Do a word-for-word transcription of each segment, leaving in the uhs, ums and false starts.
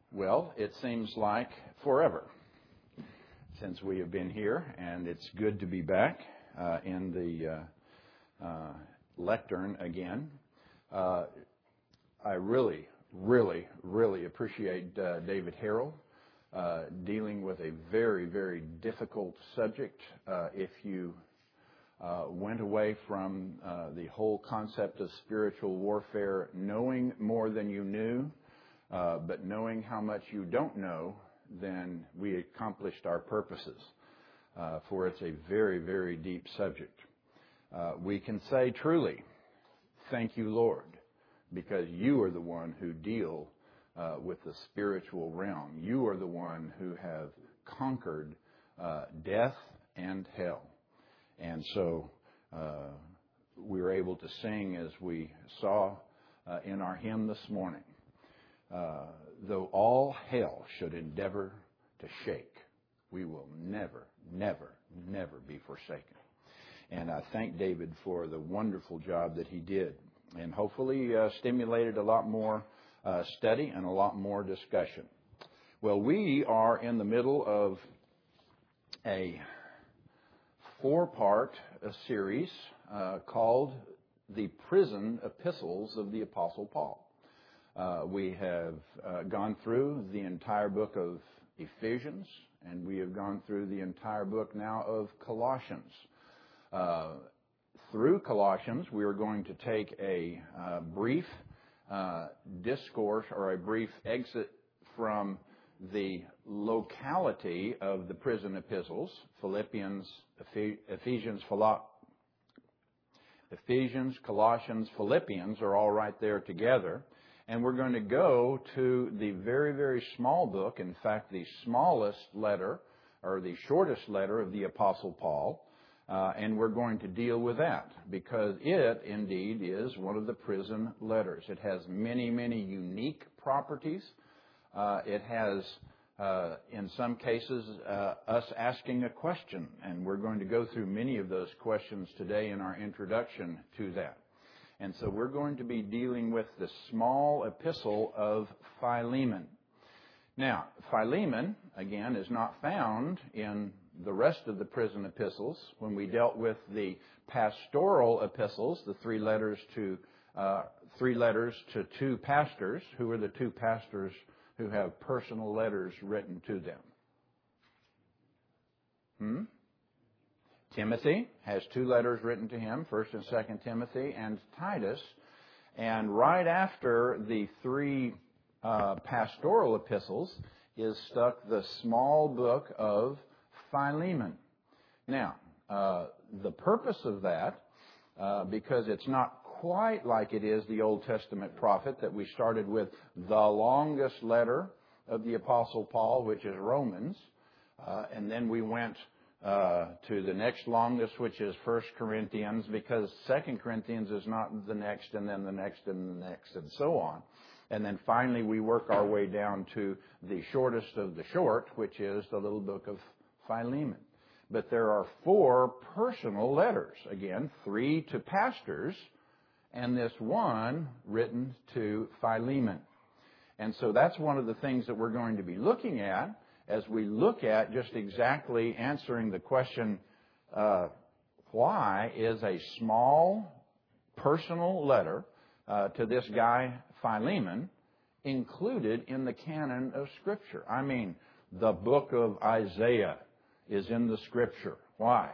Well, it seems like forever since we have been here, and it's good to be back uh, in the uh, uh, lectern again. Uh, I really, really, really appreciate uh, David Harrell uh, dealing with a very, very difficult subject. Uh, if you uh, went away from uh, the whole concept of spiritual warfare, knowing more than you knew, Uh, but knowing how much you don't know, then we accomplished our purposes, uh, for it's a very, very deep subject. Uh, we can say truly, thank you, Lord, because you are the one who deal uh, with the spiritual realm. You are the one who have conquered uh, death and hell. And so uh, we were able to sing, as we saw uh, in our hymn this morning, Uh, though all hell should endeavor to shake, we will never, never, never be forsaken. And I thank David for the wonderful job that he did, and hopefully uh, stimulated a lot more uh, study and a lot more discussion. Well, we are in the middle of a four-part uh, series uh, called The Prison Epistles of the Apostle Paul. Uh, we have uh, gone through the entire book of Ephesians, and we have gone through the entire book now of Colossians. Uh, through Colossians, we are going to take a uh, brief uh, discourse or a brief exit from the locality of the prison epistles. Philippians, Ephesians, Ephesians, Colossians, Philippians are all right there together. And we're going to go to the very, very small book, in fact, the smallest letter, or the shortest letter of the Apostle Paul, uh, and we're going to deal with that, because it, indeed, is one of the prison letters. It has many, many unique properties. Uh, it has, uh, in some cases, uh, us asking a question, and we're going to go through many of those questions today in our introduction to that. And so we're going to be dealing with the small epistle of Philemon. Now, Philemon, again, is not found in the rest of the prison epistles. When we dealt with the pastoral epistles, the three letters to uh, three letters to two pastors, who are the two pastors who have personal letters written to them? Hmm? Timothy has two letters written to him, First and Second Timothy, and Titus. And right after the three uh, pastoral epistles is stuck the small book of Philemon. Now, uh, the purpose of that, uh, because it's not quite like it is the Old Testament prophet that we started with the longest letter of the Apostle Paul, which is Romans, uh, and then we went Uh, to the next longest, which is First Corinthians, because Second Corinthians is not the next, and then the next, and the next, and so on. And then finally we work our way down to the shortest of the short, which is the little book of Philemon. But there are four personal letters. Again, three to pastors, and this one written to Philemon. And so that's one of the things that we're going to be looking at as we look at just exactly answering the question, uh, why is a small personal letter uh, to this guy Philemon included in the canon of Scripture? I mean, the book of Isaiah is in the Scripture. Why?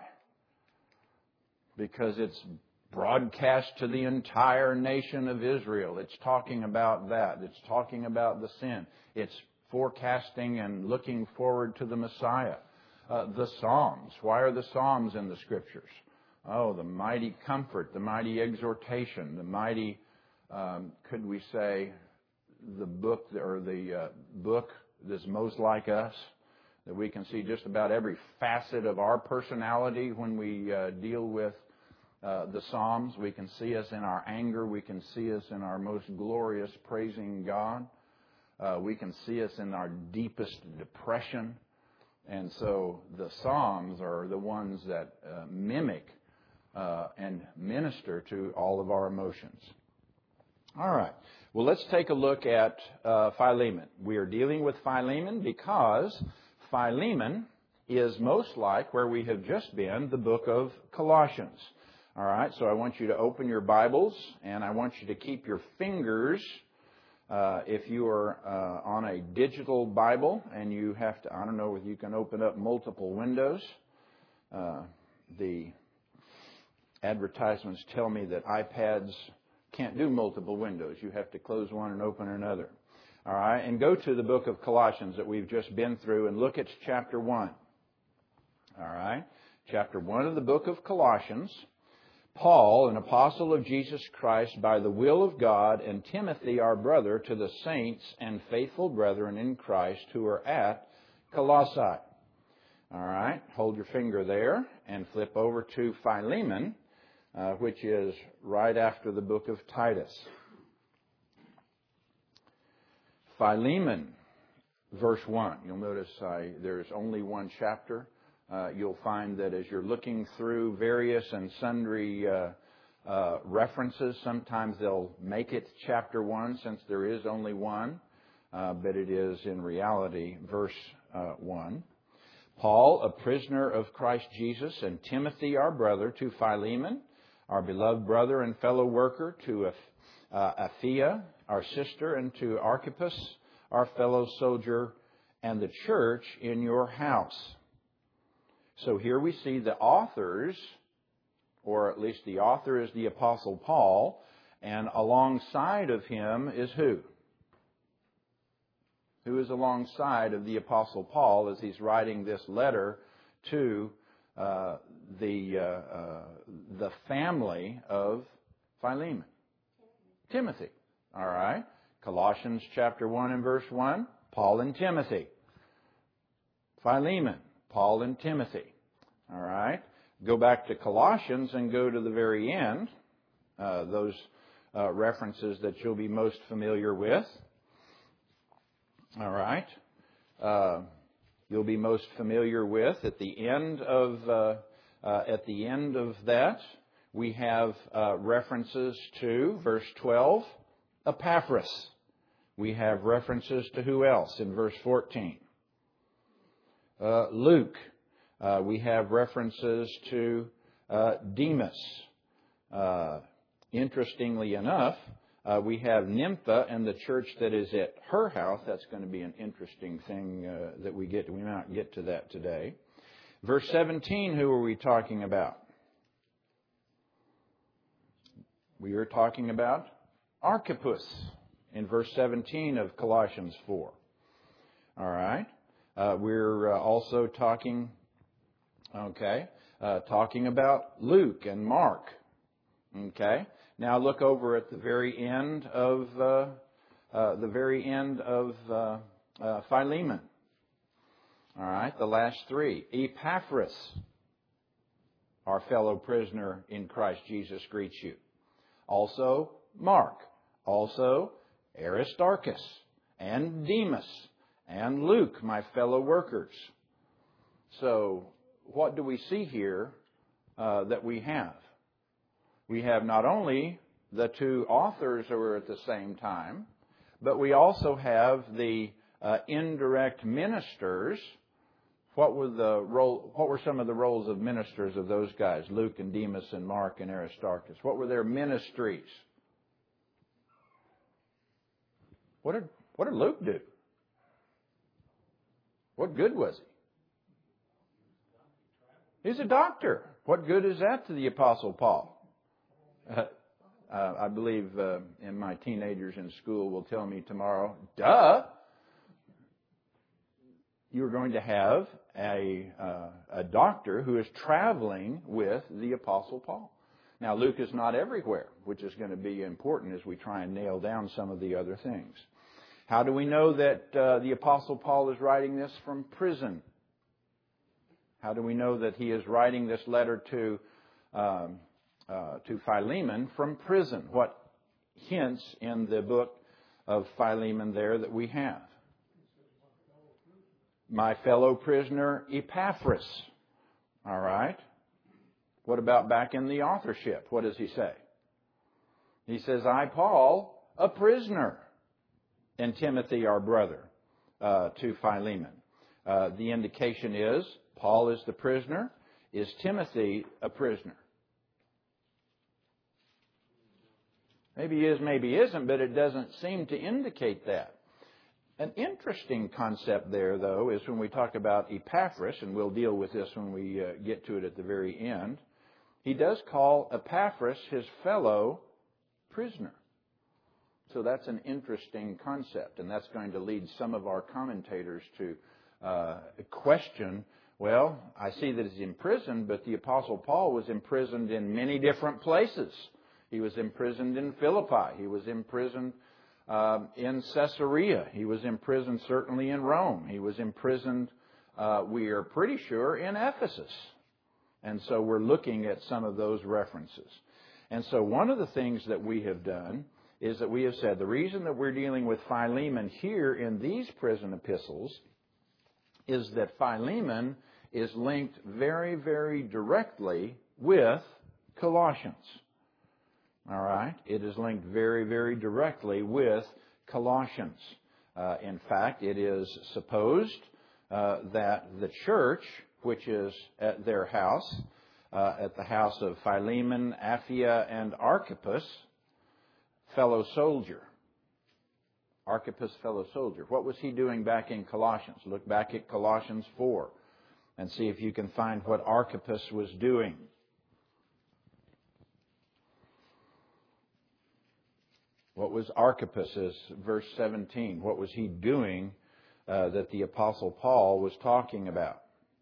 Because it's broadcast to the entire nation of Israel. It's talking about that. It's talking about the sin. It's forecasting and looking forward to the Messiah. Uh, the Psalms. Why are the Psalms in the Scriptures? Oh, the mighty comfort, the mighty exhortation, the mighty, um, could we say, the book or the uh, book that's most like us, that we can see just about every facet of our personality when we uh, deal with uh, the Psalms. We can see us in our anger. We can see us in our most glorious praising God. Uh, we can see us in our deepest depression. And so the Psalms are the ones that uh, mimic uh, and minister to all of our emotions. All right. Well, let's take a look at uh, Philemon. We are dealing with Philemon because Philemon is most like where we have just been, the book of Colossians. All right. So I want you to open your Bibles, and I want you to keep your fingers. Uh, if you are uh, on a digital Bible and you have to, I don't know if you can open up multiple windows. Uh, the advertisements tell me that iPads can't do multiple windows. You have to close one and open another. All right, and go to the book of Colossians that we've just been through and look at chapter one. All right, chapter one of the book of Colossians. Paul, an apostle of Jesus Christ by the will of God, and Timothy, our brother, to the saints and faithful brethren in Christ who are at Colossae. All right, hold your finger there and flip over to Philemon, uh, which is right after the book of Titus. Philemon, verse one. You'll notice I, there's only one chapter. Uh, you'll find that as you're looking through various and sundry uh, uh, references, sometimes they'll make it chapter one since there is only one, uh, but it is in reality verse uh, one. Paul, a prisoner of Christ Jesus, and Timothy, our brother, to Philemon, our beloved brother and fellow worker, to uh, Apphia, our sister, and to Archippus, our fellow soldier, and the church in your house. So here we see the authors, or at least the author is the Apostle Paul, and alongside of him is who? Who is alongside of the Apostle Paul as he's writing this letter to uh, the uh, uh, the family of Philemon? Timothy. All right. Colossians chapter one and verse one, Paul and Timothy. Philemon, Paul and Timothy. All right. Go back to Colossians and go to the very end. Uh, those uh, references that you'll be most familiar with. All right. Uh, you'll be most familiar with at the end of uh, uh, at the end of that we have uh, references to verse twelve, Epaphras. We have references to who else in verse fourteen? Uh, Luke. Uh, we have references to uh, Demas. Uh, interestingly enough, uh, we have Nympha and the church that is at her house. That's going to be an interesting thing uh, that we get. We may not get to that today. Verse seventeen, who are we talking about? We are talking about Archippus in verse seventeen of Colossians four. All right. Uh, we're uh, also talking, okay, uh, talking about Luke and Mark. Okay. Now look over at the very end of uh, uh, the very end of uh, uh, Philemon. All right, the last three. Epaphras, our fellow prisoner in Christ Jesus, greets you. Also Mark. Also Aristarchus and Demas and Luke, my fellow workers. So what do we see here uh, that we have? We have not only the two authors who are at the same time, but we also have the uh, indirect ministers. What were the role? What were some of the roles of ministers of those guys? Luke and Demas and Mark and Aristarchus. What were their ministries? What did What did Luke do? What good was he? He's a doctor. What good is that to the Apostle Paul? Uh, uh, I believe uh, in my teenagers in school will tell me tomorrow, duh, you're going to have a, uh, a doctor who is traveling with the Apostle Paul. Now, Luke is not everywhere, which is going to be important as we try and nail down some of the other things. How do we know that uh, the Apostle Paul is writing this from prison? How do we know that he is writing this letter to um, uh, to Philemon from prison? What hints in the book of Philemon there that we have? My fellow prisoner Epaphras. All right. What about back in the authorship? What does he say? He says, I, Paul, a prisoner, and Timothy our brother, uh, to Philemon. Uh, the indication is Paul is the prisoner. Is Timothy a prisoner? Maybe he is, maybe he isn't, but it doesn't seem to indicate that. An interesting concept there, though, is when we talk about Epaphras, and we'll deal with this when we uh, get to it at the very end, he does call Epaphras his fellow prisoner. So that's an interesting concept, and that's going to lead some of our commentators to uh, question, well, I see that he's imprisoned, but the Apostle Paul was imprisoned in many different places. He was imprisoned in Philippi. He was imprisoned um, in Caesarea. He was imprisoned certainly in Rome. He was imprisoned, uh, we are pretty sure, in Ephesus. And so we're looking at some of those references. And so one of the things that we have done is that we have said the reason that we're dealing with Philemon here in these prison epistles is that Philemon is linked very, very directly with Colossians. All right? It is linked very, very directly with Colossians. Uh, in fact, it is supposed uh, that the church, which is at their house, uh, at the house of Philemon, Apphia, and Archippus, fellow soldier. Archippus, fellow soldier. What was he doing back in Colossians? Look back at Colossians four and see if you can find what Archippus was doing. What was Archippus, verse seventeen? What was he doing uh, that the Apostle Paul was talking about?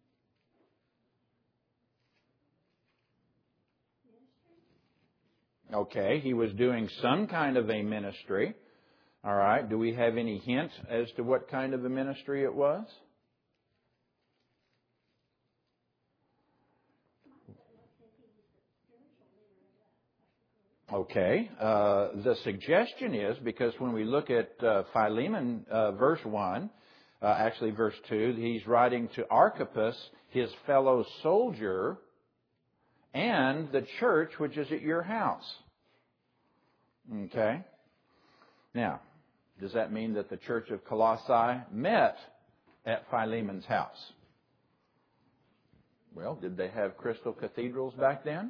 Okay, he was doing some kind of a ministry. All right, do we have any hint as to what kind of a ministry it was? Okay, uh, the suggestion is, because when we look at uh, Philemon, uh, verse one, uh, actually verse two, he's writing to Archippus, his fellow soldier, and the church which is at your house. Okay? Now, does that mean that the church of Colossae met at Philemon's house? Well, did they have crystal cathedrals back then?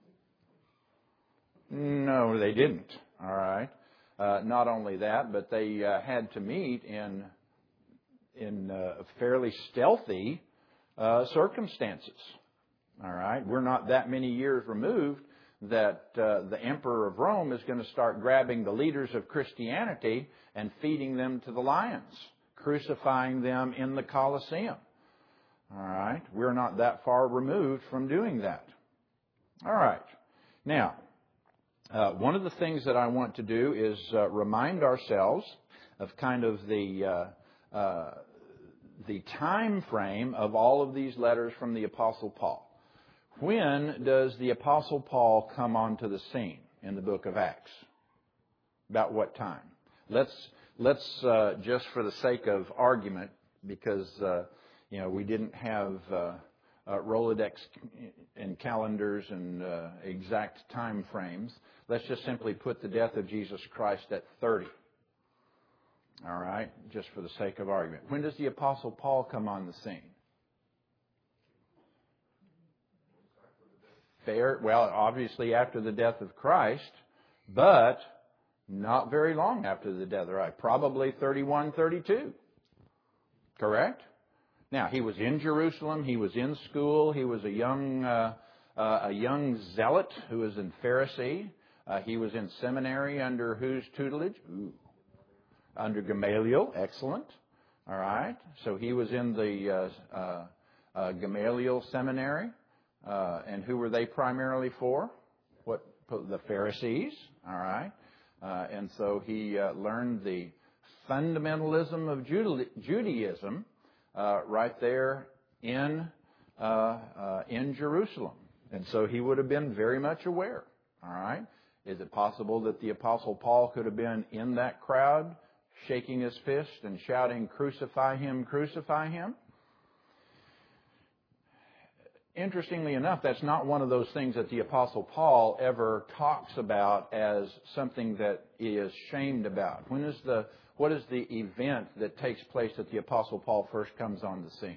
No, they didn't. All right. Uh, not only that, but they uh, had to meet in in uh, fairly stealthy uh, circumstances. All right. We're not that many years removed that uh, the Emperor of Rome is going to start grabbing the leaders of Christianity and feeding them to the lions, crucifying them in the Colosseum. All right. We're not that far removed from doing that. All right. Now, Uh, one of the things that I want to do is uh, remind ourselves of kind of the uh, uh, the time frame of all of these letters from the Apostle Paul. When does the Apostle Paul come onto the scene in the book of Acts? About what time? Let's let's uh, just for the sake of argument, because uh, you know we didn't have uh, uh, Rolodex and calendars and uh, exact time frames. Let's just simply put the death of Jesus Christ at thirty. All right, just for the sake of argument. When does the Apostle Paul come on the scene? Fair, well, obviously after the death of Christ, but not very long after the death of Christ. Probably thirty-one, thirty-two. Correct? Now, he was in Jerusalem. He was in school. He was a young uh, uh, a young zealot who was a Pharisee. Uh, he was in seminary under whose tutelage? Ooh. Under Gamaliel. Excellent. All right. So he was in the uh, uh, uh, Gamaliel seminary. Uh, and who were they primarily for? What? The Pharisees. All right. Uh, and so he uh, learned the fundamentalism of Judaism uh, right there in uh, uh, in Jerusalem. And so he would have been very much aware. All right. Is it possible that the Apostle Paul could have been in that crowd, shaking his fist and shouting, "Crucify him, crucify him"? interestingly enough, that's not one of those things that the Apostle Paul ever talks about as something that he is shamed about. When is the, what is the event that takes place that the Apostle Paul first comes on the scene?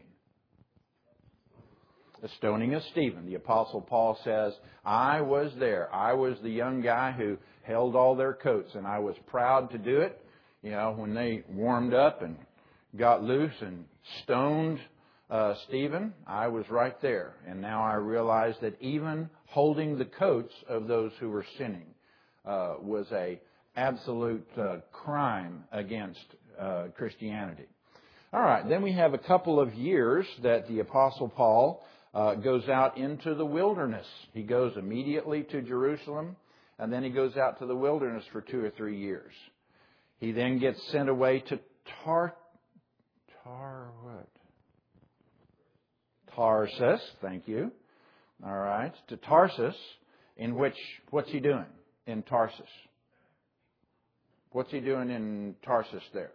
The stoning of Stephen. The Apostle Paul says, I was there. I was the young guy who held all their coats, and I was proud to do it. You know, when they warmed up and got loose and stoned uh, Stephen, I was right there. And now I realize that even holding the coats of those who were sinning uh, was a absolute uh, crime against uh, Christianity. All right, then we have a couple of years that the Apostle Paul uh, goes out into the wilderness. He goes immediately to Jerusalem, and then he goes out to the wilderness for two or three years. He then gets sent away to Tar... Tar what? Tarsus, thank you. All right, to Tarsus, in which, what's he doing in Tarsus? What's he doing in Tarsus there?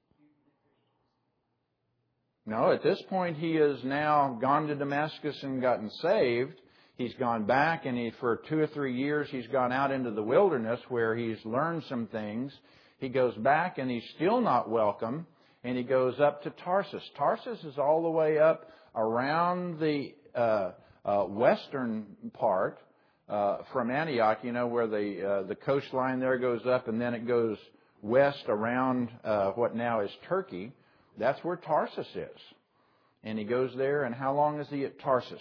No, at this point he has now gone to Damascus and gotten saved. He's gone back, and he, for two or three years he's gone out into the wilderness where he's learned some things. He goes back and he's still not welcome, and he goes up to Tarsus. Tarsus is all the way up around the uh, uh, western part uh, from Antioch, you know, where the uh, the coastline there goes up, and then it goes west around uh, what now is Turkey. That's where Tarsus is. And he goes there, and how long is he at Tarsus?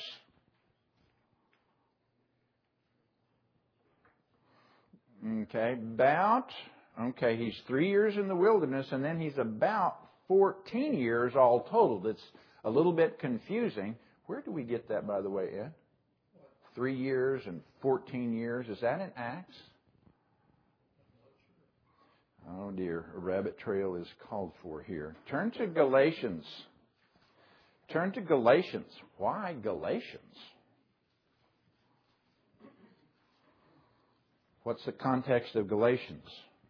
Okay, about, okay, he's three years in the wilderness, and then he's about fourteen years all total. It's a little bit confusing. Where do we get that, by the way, Ed? Three years and fourteen years. Is that in Acts? Oh dear, a rabbit trail is called for here. Turn to Galatians. Turn to Galatians. Why Galatians? What's the context of Galatians?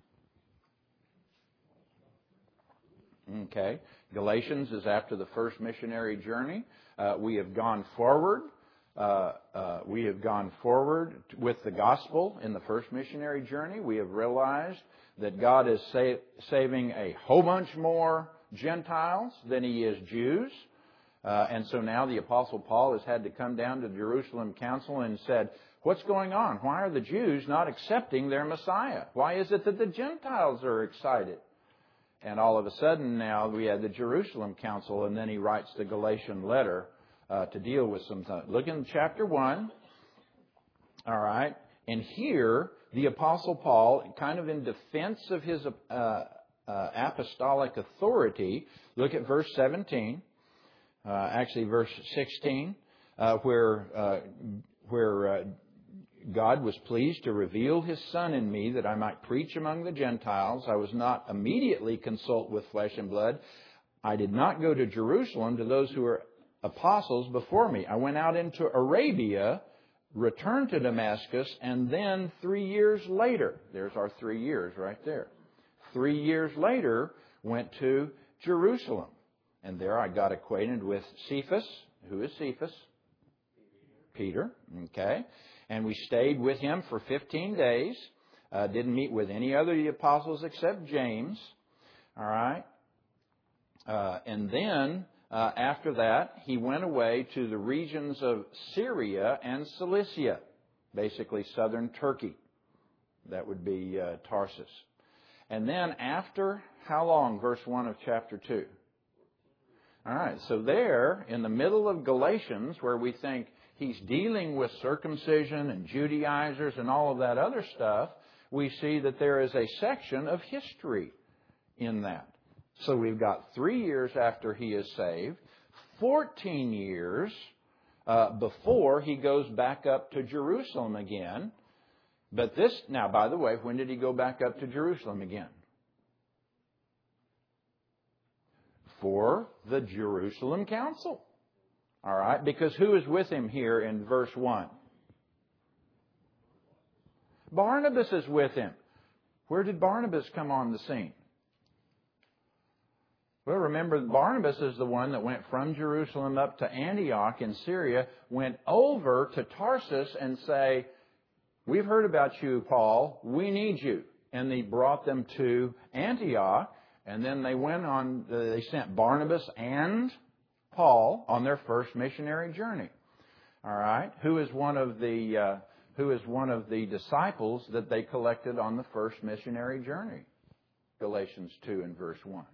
Okay. Galatians is after the first missionary journey. Uh, we have gone forward. Uh, uh, we have gone forward with the gospel in the first missionary journey. We have realized that God is sa- saving a whole bunch more Gentiles than He is Jews. Uh, and so now the Apostle Paul has had to come down to the Jerusalem Council and said, what's going on? Why are the Jews not accepting their Messiah? Why is it that the Gentiles are excited? And all of a sudden now we had the Jerusalem Council, and then he writes the Galatian letter uh, to deal with some things. Look in chapter one. All right. And here, the Apostle Paul, kind of in defense of his uh, uh, apostolic authority, look at verse seventeen, uh, actually verse sixteen, uh, where uh, where uh, God was pleased to reveal His Son in me that I might preach among the Gentiles. I was not immediately consult with flesh and blood. I did not go to Jerusalem to those who were apostles before me. I went out into Arabia, returned to Damascus, and then three years later, there's our three years right there. Three years later, went to Jerusalem. And there I got acquainted with Cephas. Who is Cephas? Peter. Okay. And we stayed with him for fifteen days. Uh, didn't meet with any other of the apostles except James. All right. Uh, and then, uh, after that, he went away to the regions of Syria and Cilicia, basically southern Turkey. That would be uh, Tarsus. And then after, how long? Verse one of chapter two. All right. So there, in the middle of Galatians, where we think he's dealing with circumcision and Judaizers and all of that other stuff, we see that there is a section of history in that. So we've got three years after he is saved, fourteen years uh, before he goes back up to Jerusalem again. But this, now, by the way, when did he go back up to Jerusalem again? For the Jerusalem Council. All right, because who is with him here in verse one? Barnabas is with him. Where did Barnabas come on the scene? Well, remember, Barnabas is the one that went from Jerusalem up to Antioch in Syria, went over to Tarsus and say, we've heard about you, Paul. We need you. And they brought them to Antioch. And then they went on, they sent Barnabas and Paul on their first missionary journey. All right? Who is one of the, uh, who is one of the disciples that they collected on the first missionary journey? Galatians two and verse one.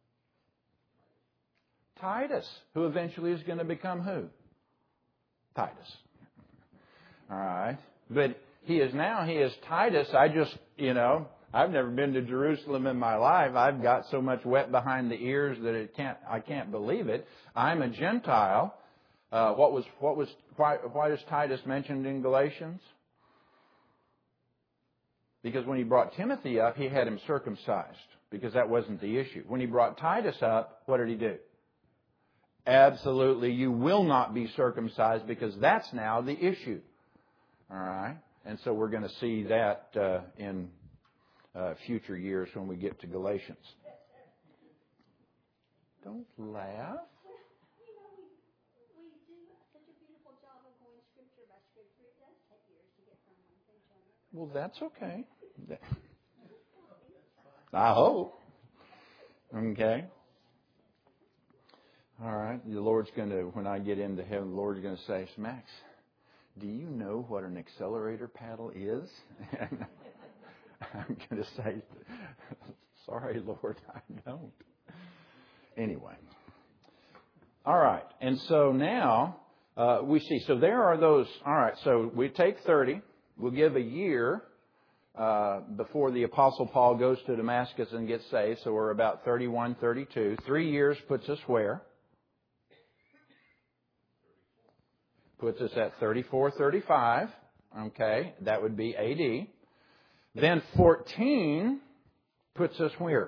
Titus, who eventually is going to become who? Titus. All right. But he is now, he is Titus. I just, you know, I've never been to Jerusalem in my life. I've got so much wet behind the ears that it can't, I can't believe it. I'm a Gentile. Uh, what was, what was, why, why is Titus mentioned in Galatians? Because when he brought Timothy up, he had him circumcised, because that wasn't the issue. When he brought Titus up, what did he do? Absolutely, you will not be circumcised, because that's now the issue. All right? And so we're going to see that uh, in uh, future years when we get to Galatians. Don't laugh. Well, that's okay. I hope. Okay. All right. The Lord's going to, when I get into heaven, the Lord's going to say, Max, do you know what an accelerator paddle is? And I'm going to say, sorry, Lord, I don't. Anyway. All right. And so now uh, we see, so there are those, all right, so we take thirty. We'll give a year uh, before the Apostle Paul goes to Damascus and gets saved. So we're about thirty-one, thirty-two. Three years puts us where? Puts us at thirty-four, thirty-five. Okay, that would be A D. Then fourteen puts us where?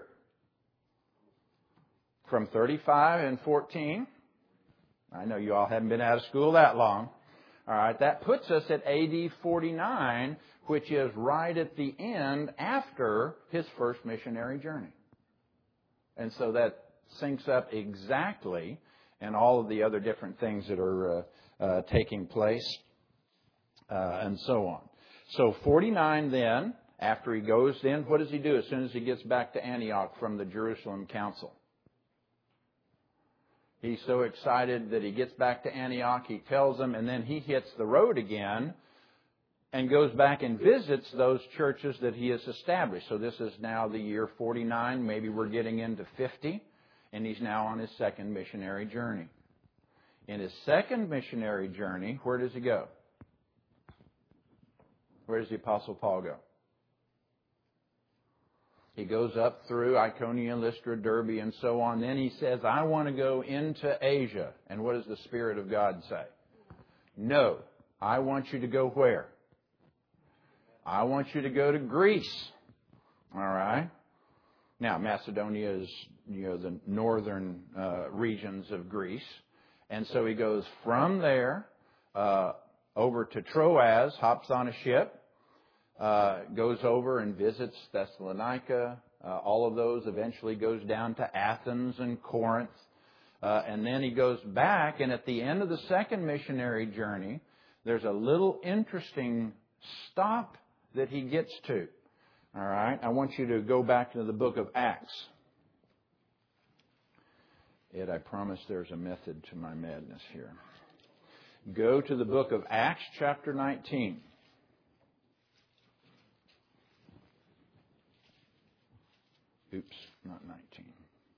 From thirty-five and fourteen. I know you all haven't been out of school that long. All right, that puts us at A D forty-nine, which is right at the end after his first missionary journey. And so that syncs up exactly, and all of the other different things that are uh, uh, taking place, uh, and so on. So forty-nine then, after he goes in, what does he do as soon as he gets back to Antioch from the Jerusalem Council? He's so excited that he gets back to Antioch, he tells them, and then he hits the road again and goes back and visits those churches that he has established. So this is now the year forty-nine, maybe we're getting into fifty, and he's now on his second missionary journey. In his second missionary journey, where does he go? Where does the Apostle Paul go? He goes up through Iconium, Lystra, Derbe, and so on. Then he says, I want to go into Asia. And what does the Spirit of God say? No. I want you to go where? I want you to go to Greece. All right? Now, Macedonia is, you know, the northern uh, regions of Greece. And so he goes from there uh, over to Troas, hops on a ship. Uh, goes over and visits Thessalonica, uh, all of those, eventually goes down to Athens and Corinth. Uh, and then he goes back, and at the end of the second missionary journey, there's a little interesting stop that he gets to. All right, I want you to go back to the book of Acts. Ed, I promise there's a method to my madness here. Go to the book of Acts, chapter nineteen. Oops, not nineteen.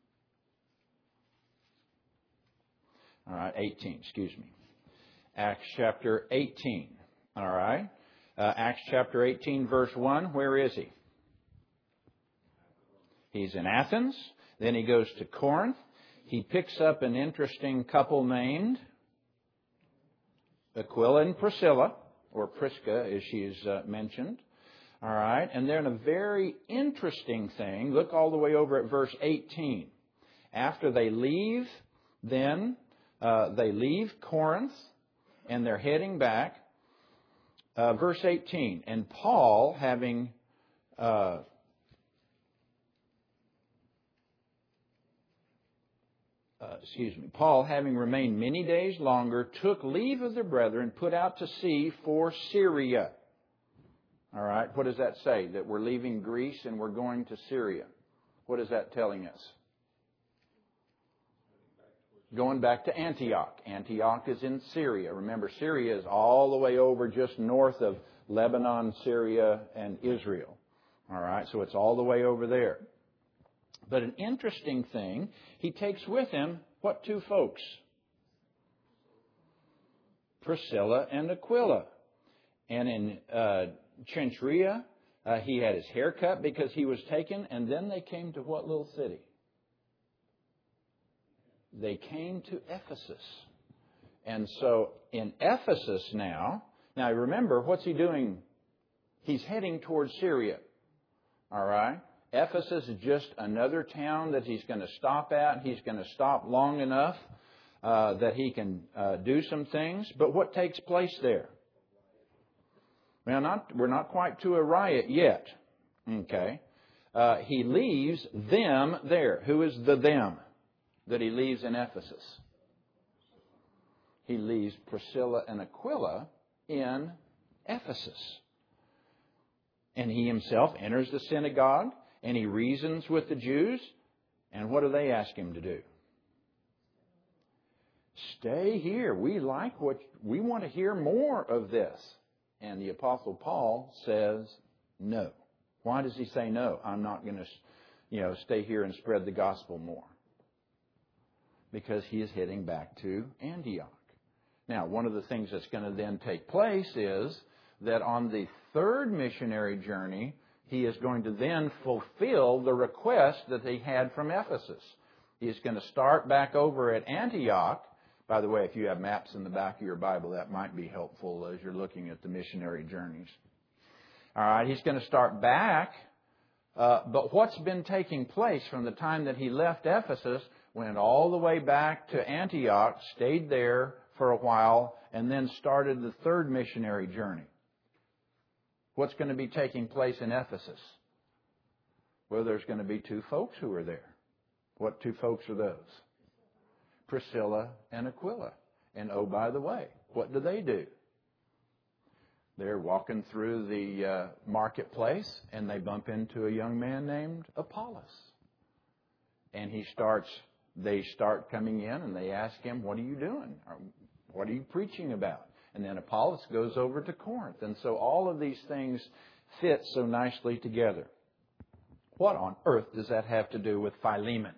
All right, eighteen, excuse me. Acts chapter eighteen. All right. Uh, Acts chapter eighteen, verse one, where is he? He's in Athens. Then he goes to Corinth. He picks up an interesting couple named Aquila and Priscilla, or Prisca as she is uh, mentioned. All right, and then a very interesting thing. Look all the way over at verse eighteen. After they leave, then uh, they leave Corinth, and they're heading back. Uh, verse eighteen, and Paul, having uh, uh, excuse me, Paul, having remained many days longer, took leave of the brethren, put out to sea for Syria. All right, what does that say? That we're leaving Greece and we're going to Syria. What is that telling us? Going back to Antioch. Antioch is in Syria. Remember, Syria is all the way over just north of Lebanon, Syria, and Israel. All right, so it's all the way over there. But an interesting thing, he takes with him what two folks? Priscilla and Aquila. And in uh, Cenchrea, uh, he had his hair cut because he was taken. And then they came to what little city? They came to Ephesus. And so in Ephesus now, now remember, what's he doing? He's heading towards Syria. All right? Ephesus is just another town that he's going to stop at. He's going to stop long enough uh, that he can uh, do some things. But what takes place there? Well, not, we're not quite to a riot yet. Okay. Uh, he leaves them there. Who is the them that he leaves in Ephesus? He leaves Priscilla and Aquila in Ephesus. And he himself enters the synagogue and he reasons with the Jews. And what do they ask him to do? Stay here. We like what we want to hear more of this. And the Apostle Paul says no. Why does he say no? I'm not going to, you know, stay here and spread the gospel more. Because he is heading back to Antioch. Now, one of the things that's going to then take place is that on the third missionary journey, he is going to then fulfill the request that he had from Ephesus. He's going to start back over at Antioch. By the way, if you have maps in the back of your Bible, that might be helpful as you're looking at the missionary journeys. All right, he's going to start back. Uh, but what's been taking place from the time that he left Ephesus, went all the way back to Antioch, stayed there for a while, and then started the third missionary journey. What's going to be taking place in Ephesus? Well, there's going to be two folks who are there. What two folks are those? Priscilla and Aquila. And oh, by the way, what do they do? They're walking through the uh, marketplace and they bump into a young man named Apollos. And he starts, they start coming in and they ask him, what are you doing? What are you preaching about? And then Apollos goes over to Corinth. And so all of these things fit so nicely together. What on earth does that have to do with Philemon?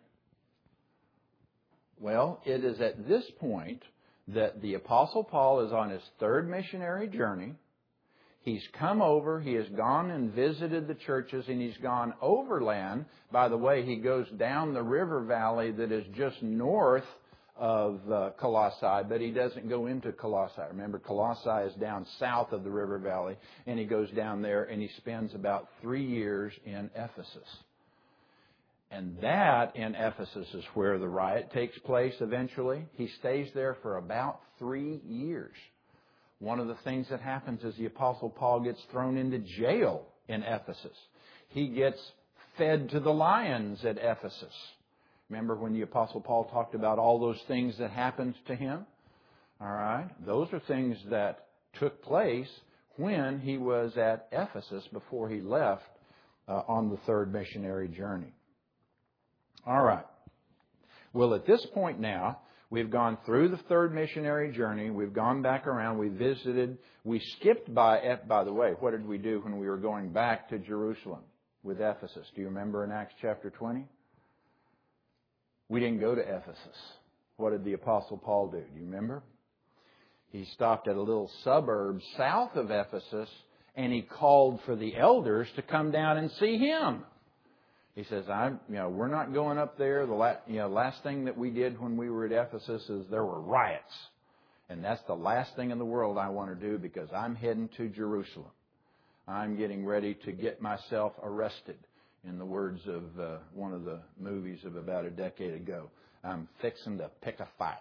Well, it is at this point that the Apostle Paul is on his third missionary journey. He's come over, he has gone and visited the churches, and he's gone overland. By the way, he goes down the river valley that is just north of uh, Colossae, but he doesn't go into Colossae. Remember, Colossae is down south of the river valley, and he goes down there and he spends about three years in Ephesus. And that in Ephesus is where the riot takes place eventually. He stays there for about three years. One of the things that happens is the Apostle Paul gets thrown into jail in Ephesus. He gets fed to the lions at Ephesus. Remember when the Apostle Paul talked about all those things that happened to him? All right. Those are things that took place when he was at Ephesus before he left uh, on the third missionary journey. All right. Well, at this point now, we've gone through the third missionary journey. We've gone back around. We visited. We skipped by, by the way, what did we do when we were going back to Jerusalem with Ephesus? Do you remember in Acts chapter twenty? We didn't go to Ephesus. What did the Apostle Paul do? Do you remember? He stopped at a little suburb south of Ephesus and he called for the elders to come down and see him. He says, "I, you know, we're not going up there. The last, you know, last thing that we did when we were at Ephesus is there were riots, and that's the last thing in the world I want to do because I'm heading to Jerusalem. I'm getting ready to get myself arrested." In the words of uh, one of the movies of about a decade ago, I'm fixing to pick a fight.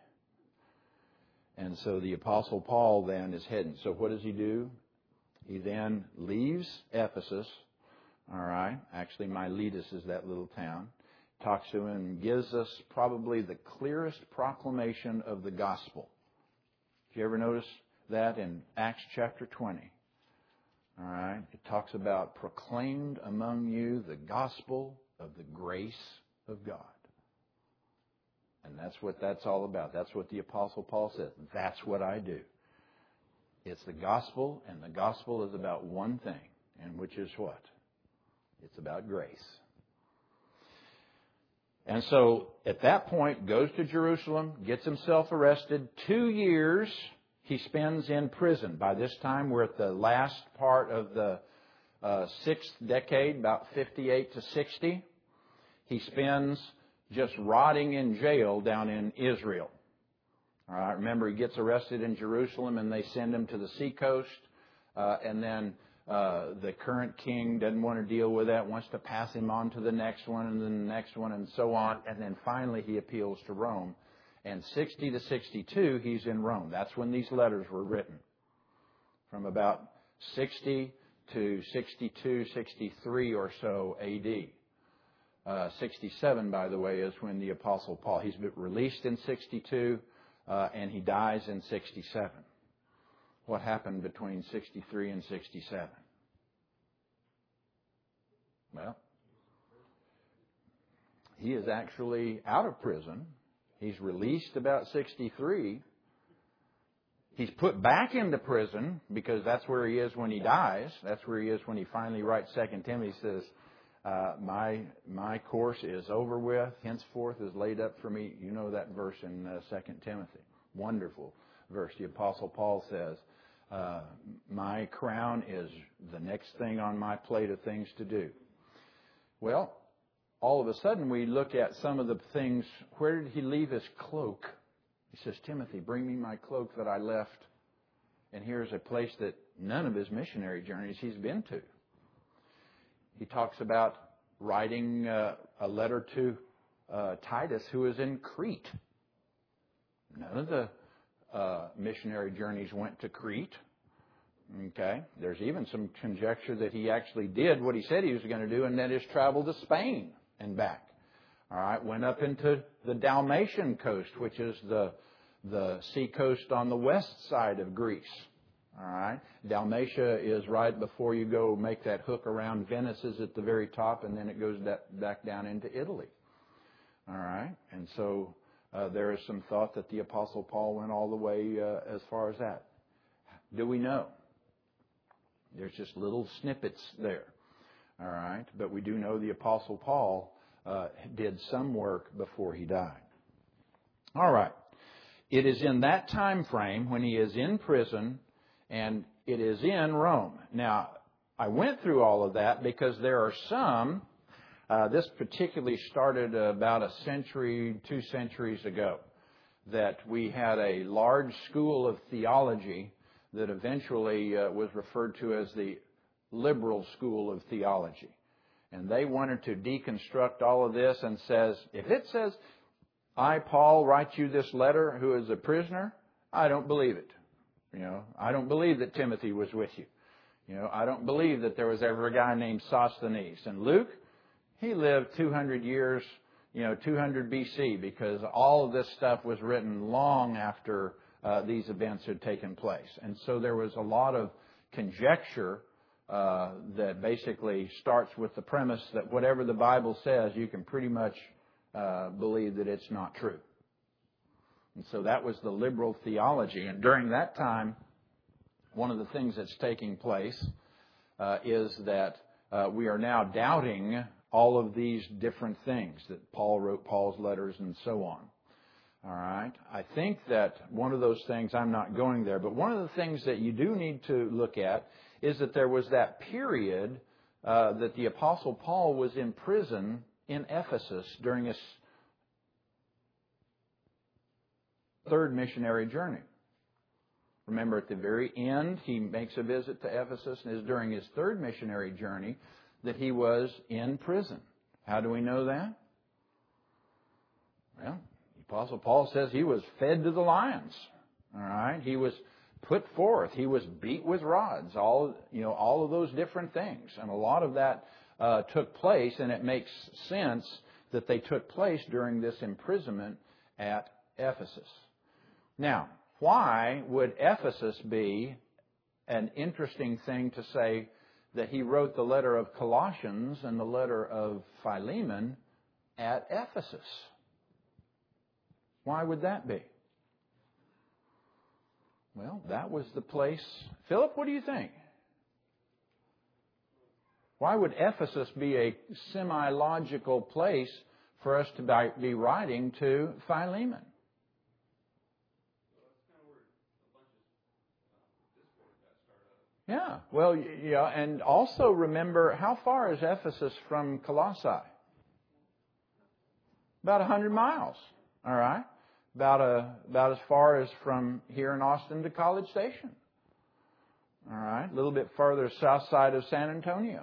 And so the Apostle Paul then is heading. So what does he do? He then leaves Ephesus. All right. Actually, Miletus is that little town. talks to him and gives us probably the clearest proclamation of the gospel. Did you ever notice that in Acts chapter twenty? All right. It talks about proclaimed among you the gospel of the grace of God. And that's what that's all about. That's what the Apostle Paul says. That's what I do. It's the gospel, and the gospel is about one thing, and which is what? It's about grace. And so, at that point, goes to Jerusalem, gets himself arrested. Two years he spends in prison. By this time, we're at the last part of the uh, sixth decade, about fifty-eight to sixty. He spends just rotting in jail down in Israel. All right, remember, he gets arrested in Jerusalem, and they send him to the seacoast, uh, and then uh, the current king doesn't want to deal with that, wants to pass him on to the next one, and then the next one, and so on, and then finally he appeals to Rome. And sixty to sixty-two, he's in Rome. That's when these letters were written. From about sixty to sixty-two, sixty-three or so A D. Uh, sixty-seven, by the way, is when the Apostle Paul, he's been released in sixty-two. Uh, and he dies in sixty-seven. What happened between sixty-three and sixty-seven? Well, he is actually out of prison. He's released about sixty-three. He's put back into prison because that's where he is when he dies. That's where he is when he finally writes Second Timothy. He says, uh, my my course is over with, henceforth is laid up for me. You know that verse in uh, Second Timothy. Wonderful verse. The Apostle Paul says, uh, my crown is the next thing on my plate of things to do. Well, all of a sudden we look at some of the things. Where did he leave his cloak? He says, Timothy, bring me my cloak that I left. And here's a place that none of his missionary journeys he's been to. He talks about writing uh, a letter to uh, Titus, who is in Crete. None of the uh, missionary journeys went to Crete. Okay, there's even some conjecture that he actually did what he said he was going to do, and that is travel to Spain and back. All right, went up into the Dalmatian coast, which is the the sea coast on the west side of Greece. All right. Dalmatia is right before you go make that hook around Venice is at the very top, and then it goes back down into Italy. All right. And so uh, there is some thought that the Apostle Paul went all the way uh, as far as that. Do we know? There's just little snippets there. All right. But we do know the Apostle Paul uh, did some work before he died. All right. It is in that time frame when he is in prison, and it is in Rome. Now, I went through all of that because there are some, uh, this particularly started about a century, two centuries ago, that we had a large school of theology that eventually uh, was referred to as the liberal school of theology. And they wanted to deconstruct all of this and says, if it says, I, Paul, write you this letter who is a prisoner, I don't believe it. You know, I don't believe that Timothy was with you. You know, I don't believe that there was ever a guy named Sosthenes. And Luke, he lived two hundred years, you know, two hundred B C, because all of this stuff was written long after uh, these events had taken place. And so there was a lot of conjecture uh, that basically starts with the premise that whatever the Bible says, you can pretty much uh, believe that it's not true. And so that was the liberal theology. And during that time, one of the things that's taking place uh, is that uh, we are now doubting all of these different things that Paul wrote, Paul's letters, and so on. All right. I think that one of those things, I'm not going there, but one of the things that you do need to look at is that there was that period uh, that the Apostle Paul was in prison in Ephesus during his third missionary journey. Remember, at the very end, he makes a visit to Ephesus, and it is during his third missionary journey that he was in prison. How do we know that? Well, the Apostle Paul says he was fed to the lions. All right, he was put forth. He was beat with rods. All you know, all of those different things, and a lot of that uh, took place, and it makes sense that they took place during this imprisonment at Ephesus. Now, why would Ephesus be an interesting thing to say that he wrote the letter of Colossians and the letter of Philemon at Ephesus? Why would that be? Well, that was the place. Philip, what do you think? Why would Ephesus be a semi-logical place for us to be writing to Philemon? Yeah, well, yeah, and also remember, how far is Ephesus from Colossae? About a hundred miles. All right, about a about as far as from here in Austin to College Station. All right, a little bit further south side of San Antonio.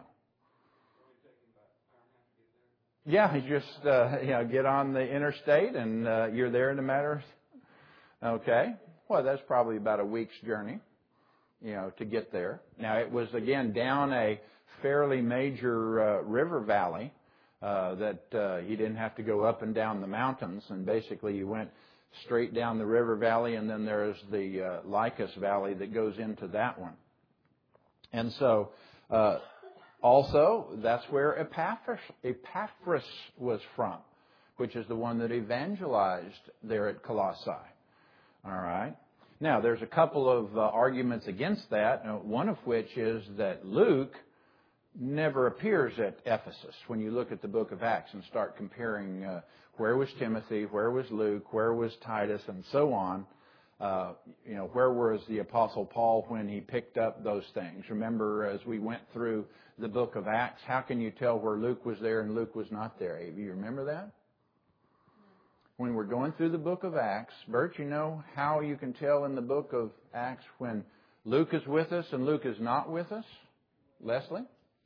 Yeah, you just uh, you know get on the interstate and uh, you're there in a matter. Of, okay, well, that's probably about a week's journey. You know, to get there. Now, it was, again, down a fairly major uh, river valley uh, that uh, you didn't have to go up and down the mountains. And basically, you went straight down the river valley, and then there's the uh, Lycus Valley that goes into that one. And so, uh, also, that's where Epaphras, Epaphras was from, which is the one that evangelized there at Colossae. All right. Now, there's a couple of uh, arguments against that, uh, one of which is that Luke never appears at Ephesus. When you look at the book of Acts and start comparing uh, where was Timothy, where was Luke, where was Titus, and so on, uh, you know, where was the Apostle Paul when he picked up those things? Remember, as we went through the book of Acts, how can you tell where Luke was there and Luke was not there? Abe, you remember that? When we're going through the book of Acts, Bert, you know how you can tell in the book of Acts when Luke is with us and Luke is not with us? Leslie?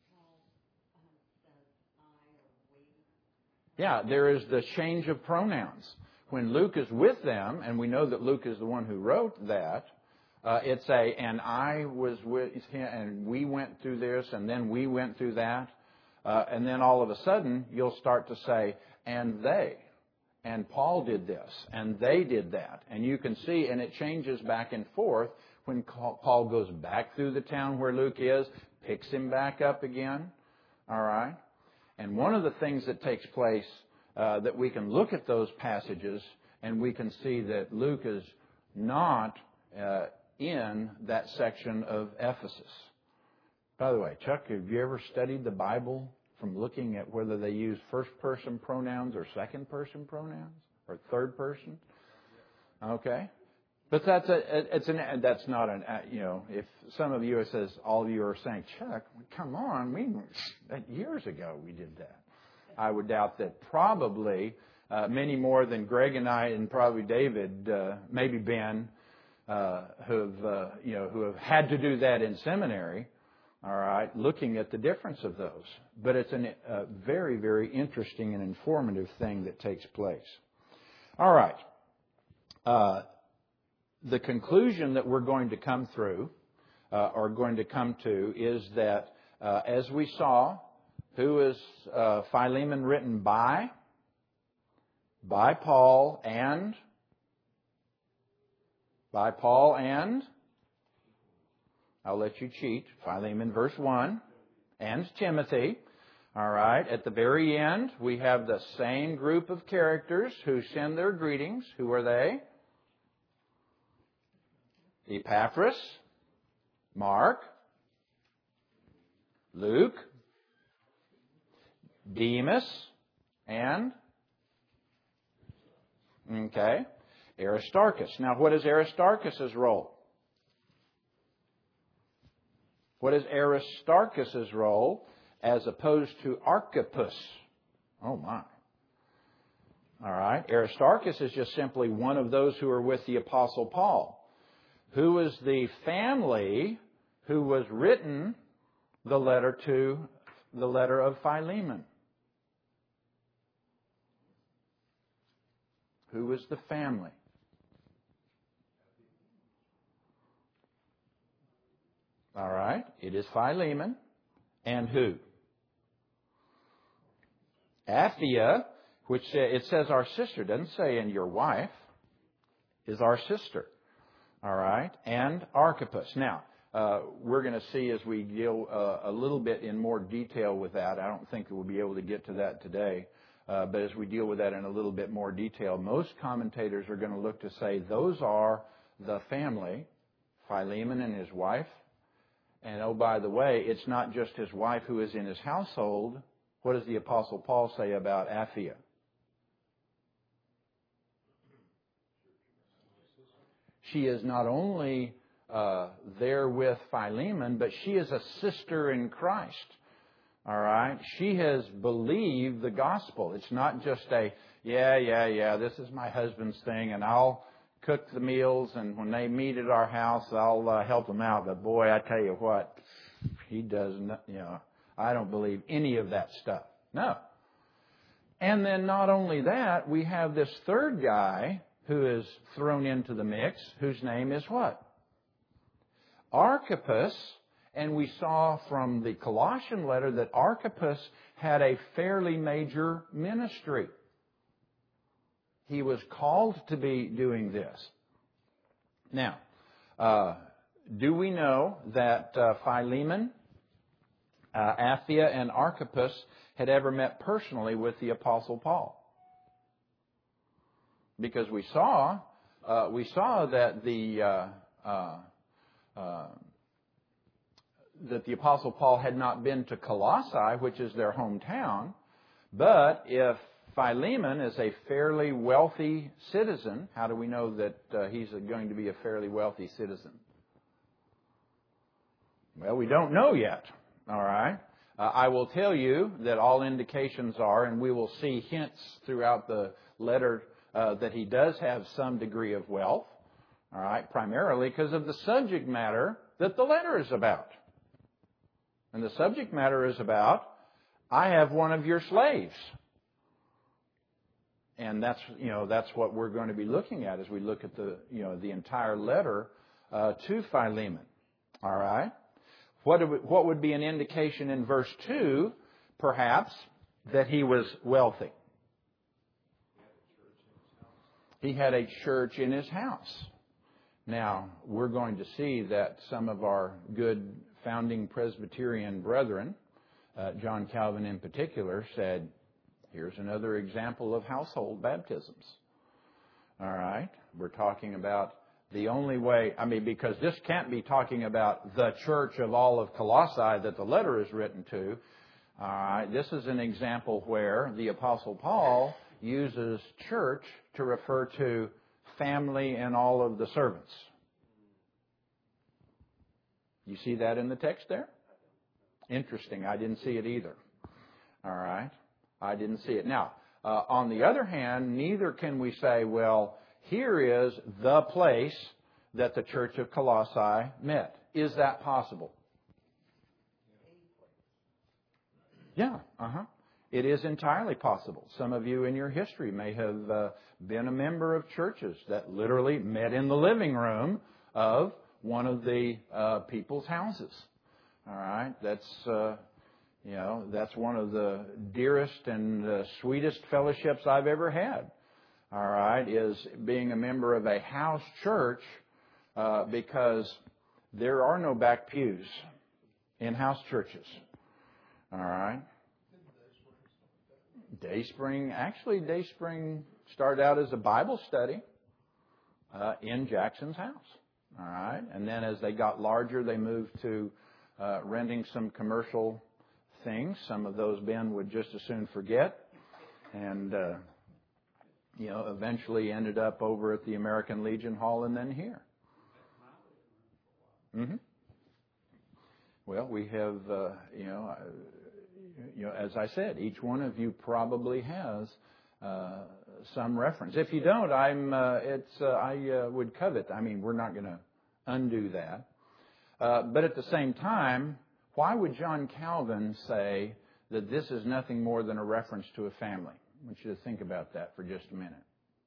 Yeah, there is the change of pronouns. When Luke is with them, and we know that Luke is the one who wrote that, uh, it's a, and I was with him, and we went through this, and then we went through that, uh, and then all of a sudden, you'll start to say, and they. And Paul did this, and they did that. And you can see, and it changes back and forth when Paul goes back through the town where Luke is, picks him back up again. All right? And one of the things that takes place, uh, that we can look at those passages, and we can see that Luke is not uh, in that section of Ephesus. By the way, Chuck, have you ever studied the Bible from looking at whether they use first-person pronouns or second-person pronouns or third-person? Okay, but that's a it's an that's not an you know if some of you says all of you are saying, Chuck, come on, we years ago we did that. I would doubt that probably uh, many more than Greg and I and probably David, uh, maybe Ben, uh, who've uh, you know who have had to do that in seminary. All right, looking at the difference of those. But it's a uh, very, very interesting and informative thing that takes place. All right. Uh, the conclusion that we're going to come through, uh, or going to come to, is that, uh, as we saw, who is uh, Philemon written by? By Paul and? By Paul and? I'll let you cheat. Philemon, verse one, and Timothy. All right. At the very end, we have the same group of characters who send their greetings. Who are they? Epaphras, Mark, Luke, Demas, and okay, Aristarchus. Now, what is Aristarchus' role? What is Aristarchus' role as opposed to Archippus? Oh, my. All right. Aristarchus is just simply one of those who are with the Apostle Paul. Who is the family who was written the letter to the letter of Philemon? Who was the family? All right. It is Philemon. And who? Apphia which uh, it says our sister, doesn't say and your wife, is our sister. All right? And Archippus. Now, uh, we're going to see as we deal uh, a little bit in more detail with that. I don't think we'll be able to get to that today. Uh, but as we deal with that in a little bit more detail, most commentators are going to look to say those are the family, Philemon and his wife. And oh, by the way, it's not just his wife who is in his household. What does the Apostle Paul say about Apphia? She is not only uh, there with Philemon, but she is a sister in Christ. All right? She has believed the gospel. It's not just a, yeah, yeah, yeah, this is my husband's thing, and I'll cook the meals, and when they meet at our house, I'll uh, help them out. But boy, I tell you what, he doesn't, you know, I don't believe any of that stuff. No. And then not only that, we have this third guy who is thrown into the mix, whose name is what? Archippus. And we saw from the Colossian letter that Archippus had a fairly major ministry. He was called to be doing this. Now, uh, do we know that uh, Philemon, uh, Apphia, and Archippus had ever met personally with the Apostle Paul? Because we saw, uh, we saw that the uh, uh, uh, that the Apostle Paul had not been to Colossae, which is their hometown. But if Philemon is a fairly wealthy citizen, how do we know that uh, he's going to be a fairly wealthy citizen? Well, we don't know yet. All right. Uh, I will tell you that all indications are, and we will see hints throughout the letter uh, that he does have some degree of wealth. All right, primarily because of the subject matter that the letter is about. And the subject matter is about, I have one of your slaves. And that's, you know, that's what we're going to be looking at as we look at the, you know, the entire letter uh, to Philemon. All right? What, what would be an indication in verse two, perhaps, that he was wealthy? He had a church in his house. Now, we're going to see that some of our good founding Presbyterian brethren, uh, John Calvin in particular, said, here's another example of household baptisms. All right? We're talking about the only way, I mean, because this can't be talking about the church of all of Colossae that the letter is written to. All right? This is an example where the Apostle Paul uses church to refer to family and all of the servants. You see that in the text there? Interesting. I didn't see it either. All right. I didn't see it. Now, uh, on the other hand, neither can we say, well, here is the place that the church of Colossae met. Is that possible? Yeah. Uh-huh. It is entirely possible. Some of you in your history may have uh, been a member of churches that literally met in the living room of one of the uh, people's houses. All right? That's, uh, you know, that's one of the dearest and uh, sweetest fellowships I've ever had. All right? Is being a member of a house church uh, because there are no back pews in house churches. All right? Dayspring, actually Dayspring started out as a Bible study uh, in Jackson's house. All right, and then as they got larger, they moved to uh, renting some commercial things. Some of those Ben would just as soon forget, and uh, you know, eventually ended up over at the American Legion Hall and then here. Mm-hmm. Well, we have, uh, you know. Uh, You know, as I said, each one of you probably has uh, some reference. If you don't, I'm. Uh, it's. Uh, I uh, would covet. I mean, we're not going to undo that. Uh, but at the same time, why would John Calvin say that this is nothing more than a reference to a family? I want you to think about that for just a minute.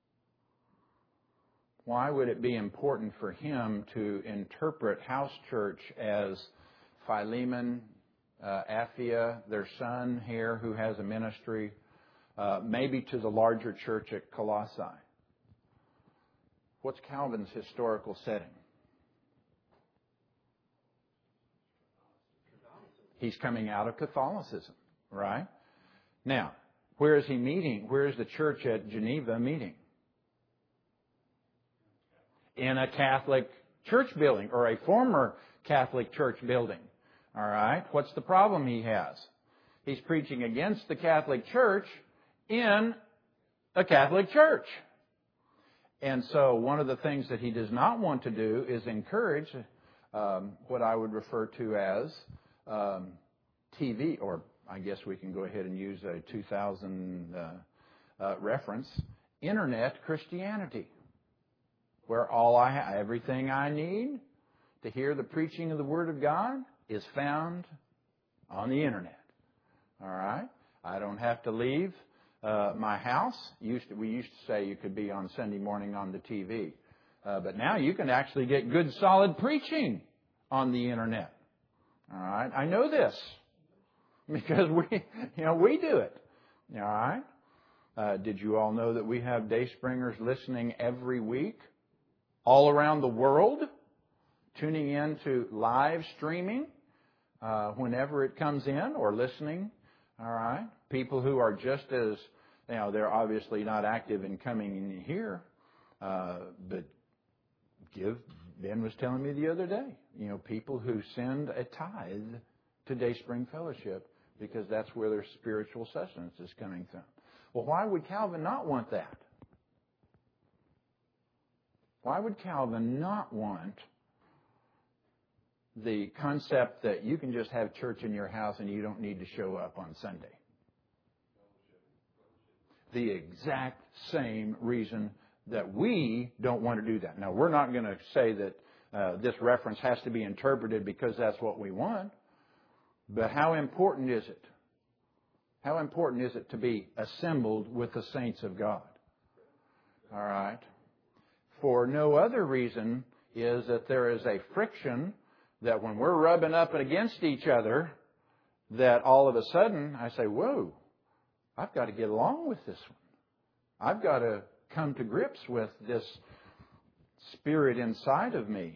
Why would it be important for him to interpret house church as Philemon, Uh, Apphia, their son here, who has a ministry, uh, maybe to the larger church at Colossae. What's Calvin's historical setting? He's coming out of Catholicism, right? Now, where is he meeting? Where is the church at Geneva meeting? In a Catholic church building, or a former Catholic church building. All right? What's the problem he has? He's preaching against the Catholic Church in a Catholic church. And so one of the things that he does not want to do is encourage um, what I would refer to as um, T V, or I guess we can go ahead and use a two thousand uh, uh, reference, Internet Christianity, where all I ha- everything I need to hear the preaching of the Word of God is found on the Internet. All right? I don't have to leave uh, my house. Used to, we used to say you could be on Sunday morning on the T V. Uh, but now you can actually get good, solid preaching on the Internet. All right? I know this because we, you know, we do it. All right? Uh, did you all know that we have Dayspringers listening every week all around the world, tuning in to live streaming uh, whenever it comes in, or listening? All right? People who are just as, you know, they're obviously not active in coming in here, uh, but give, Ben was telling me the other day, you know, people who send a tithe to Dayspring Fellowship because that's where their spiritual sustenance is coming from. Well, why would Calvin not want that? Why would Calvin not want the concept that you can just have church in your house and you don't need to show up on Sunday? The exact same reason that we don't want to do that. Now, we're not going to say that uh, this reference has to be interpreted because that's what we want. But how important is it? How important is it to be assembled with the saints of God? All right. For no other reason is that there is a friction that when we're rubbing up against each other, that all of a sudden I say, whoa, I've got to get along with this one. I've got to come to grips with this spirit inside of me.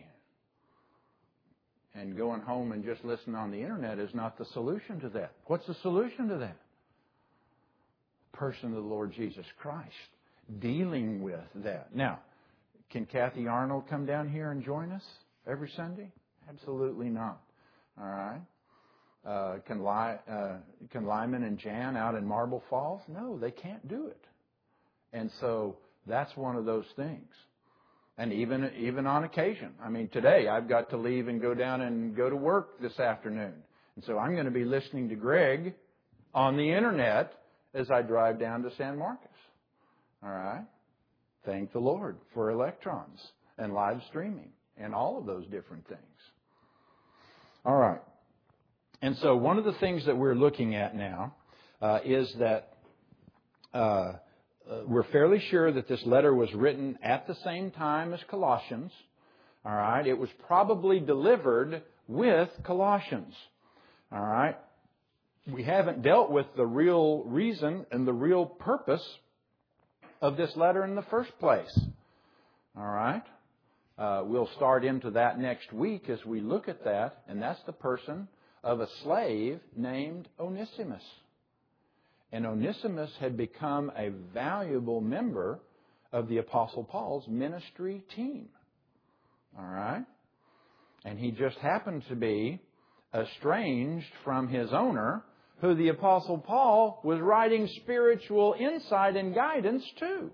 And going home and just listening on the Internet is not the solution to that. What's the solution to that? The person of the Lord Jesus Christ dealing with that. Now, can Kathy Arnold come down here and join us every Sunday? Absolutely not. All right. Uh, can, Ly, uh, can Lyman and Jan out in Marble Falls? No, they can't do it. And so that's one of those things. And even even on occasion. I mean, today I've got to leave and go down and go to work this afternoon. And so I'm going to be listening to Greg on the Internet as I drive down to San Marcos. All right? Thank the Lord for electrons and live streaming and all of those different things. All right. And so one of the things that we're looking at now uh, is that uh, uh, we're fairly sure that this letter was written at the same time as Colossians. All right. It was probably delivered with Colossians. All right. We haven't dealt with the real reason and the real purpose of this letter in the first place. All right. Uh, we'll start into that next week as we look at that, and that's the person of a slave named Onesimus. And Onesimus had become a valuable member of the Apostle Paul's ministry team. All right? And he just happened to be estranged from his owner, who the Apostle Paul was writing spiritual insight and guidance to.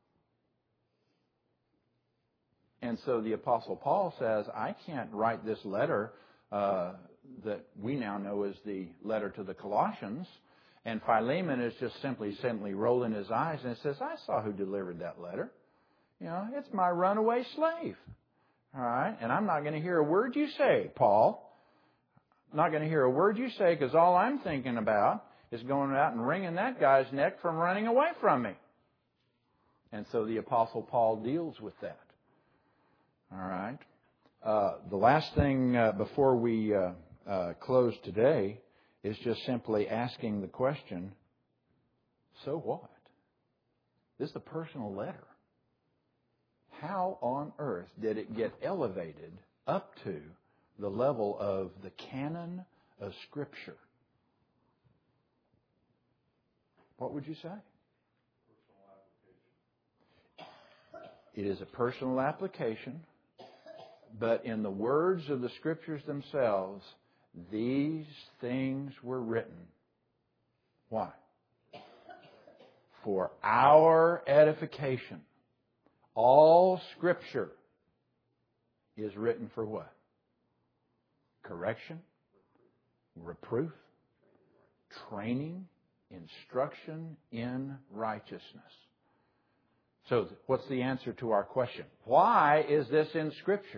And so the Apostle Paul says, I can't write this letter uh, that we now know as the letter to the Colossians. And Philemon is just simply, simply rolling his eyes and says, I saw who delivered that letter. You know, it's my runaway slave. All right? And I'm not going to hear a word you say, Paul. I'm not going to hear a word you say, because all I'm thinking about is going out and wringing that guy's neck from running away from me. And so the Apostle Paul deals with that. All right. Uh, the last thing uh, before we uh, uh, close today is just simply asking the question, So what? This is a personal letter. How on earth did it get elevated up to the level of the canon of Scripture? What would you say? It is a personal application, but in the words of the Scriptures themselves, these things were written. Why? For our edification. All Scripture is written for what? Correction, reproof, training, instruction in righteousness. So what's the answer to our question? Why is this in Scripture?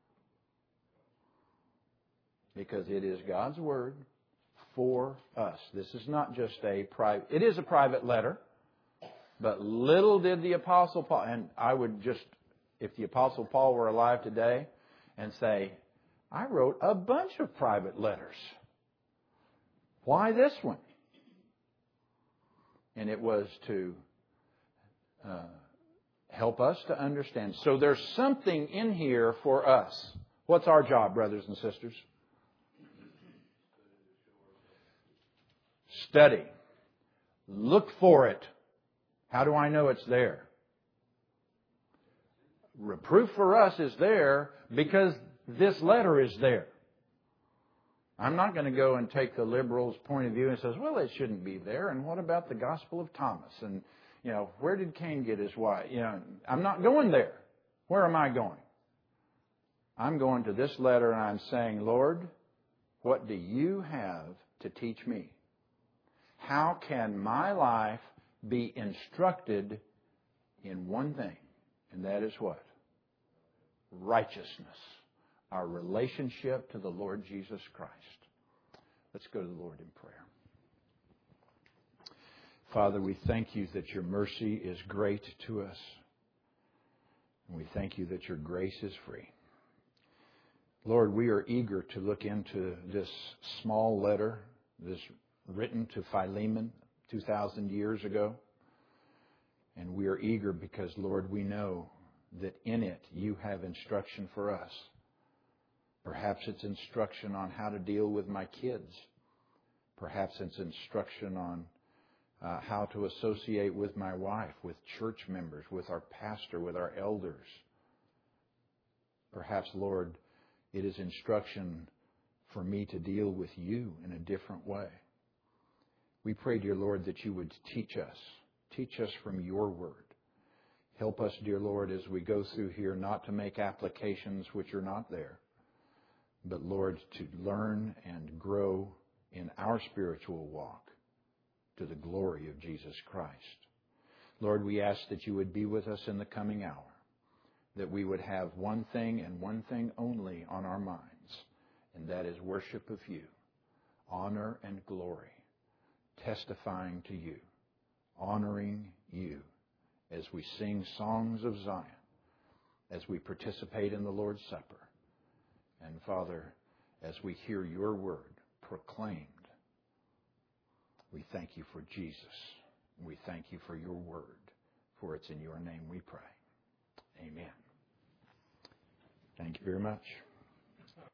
Because it is God's Word for us. This is not just a private, it is a private letter, but little did the Apostle Paul, and I would just, if the Apostle Paul were alive today, and say, I wrote a bunch of private letters. Why this one? And it was to uh, help us to understand. So there's something in here for us. What's our job, brothers and sisters? Study. Look for it. How do I know it's there? Reproof for us is there because this letter is there. I'm not going to go and take the liberal's point of view and says, well, it shouldn't be there. And what about the Gospel of Thomas? And, you know, where did Cain get his wife? You know, I'm not going there. Where am I going? I'm going to this letter and I'm saying, Lord, what do you have to teach me? How can my life be instructed in one thing? And that is what? Righteousness. Our relationship to the Lord Jesus Christ. Let's go to the Lord in prayer. Father, we thank you that your mercy is great to us. And we thank you that your grace is free. Lord, we are eager to look into this small letter, this written to Philemon two thousand years ago. And we are eager because, Lord, we know that in it you have instruction for us. Perhaps it's instruction on how to deal with my kids. Perhaps it's instruction on uh, how to associate with my wife, with church members, with our pastor, with our elders. Perhaps, Lord, it is instruction for me to deal with you in a different way. We pray, dear Lord, that you would teach us. Teach us from your word. Help us, dear Lord, as we go through here, not to make applications which are not there, but, Lord, to learn and grow in our spiritual walk to the glory of Jesus Christ. Lord, we ask that you would be with us in the coming hour, that we would have one thing and one thing only on our minds, and that is worship of you, honor and glory, testifying to you, honoring you as we sing songs of Zion, as we participate in the Lord's Supper. And Father, as we hear your word proclaimed, we thank you for Jesus. We thank you for your word, for it's in your name we pray. Amen. Thank you very much.